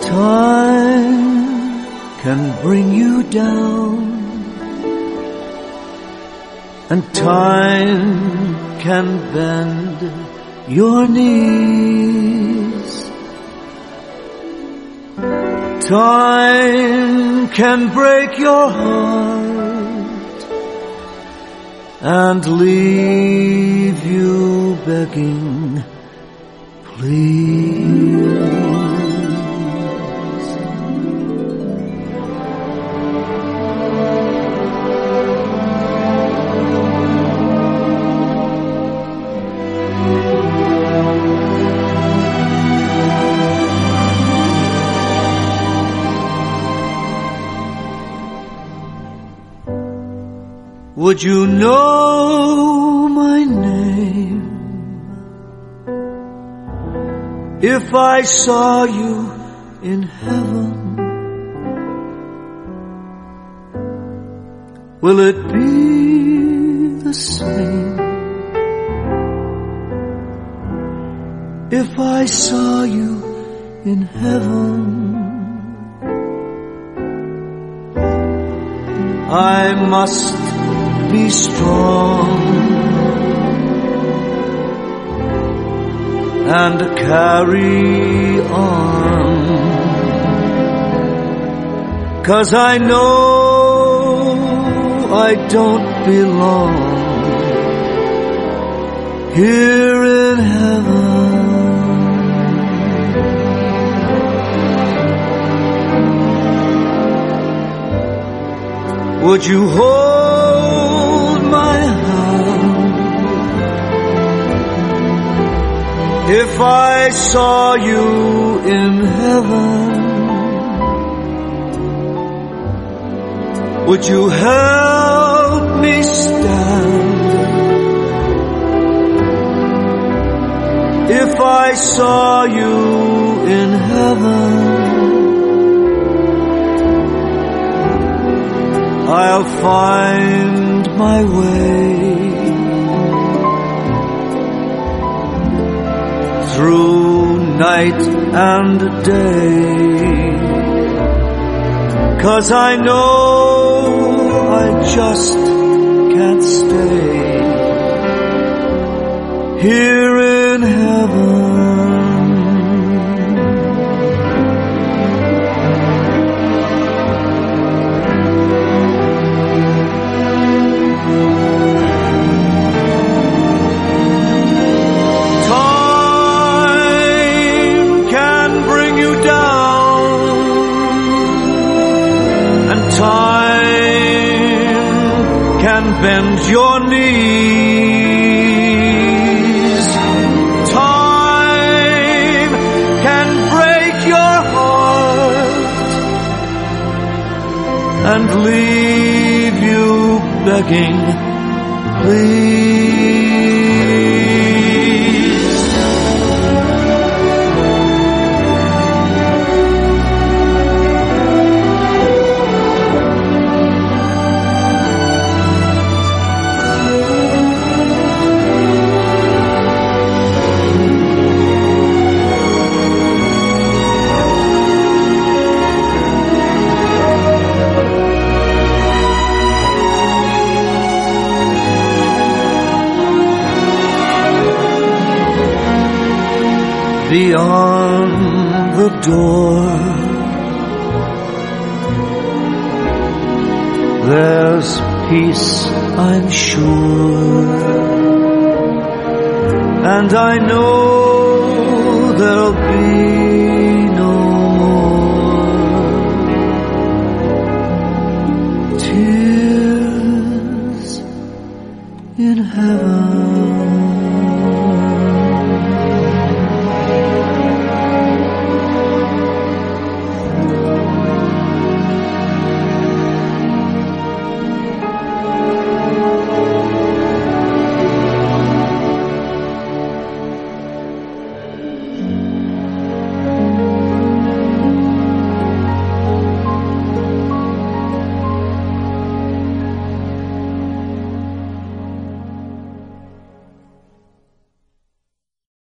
Time can bring you down, and time can bend your knees. Time can break your heart and leave you begging, please. Would you know my name if I saw you in heaven? Will it be the same if I saw you in heaven? I must be strong and carry on, 'cause I know I don't belong here in heaven. Would you hold my hand if I saw you in heaven? Would you help me stand if I saw you in heaven? I'll find my way through night and day, 'cause I know I just can't stay here in heaven. Bend your knees. Time can break your heart and leave you begging, please. Beyond the door, there's peace, I'm sure, and I know there'll be no more tears in heaven.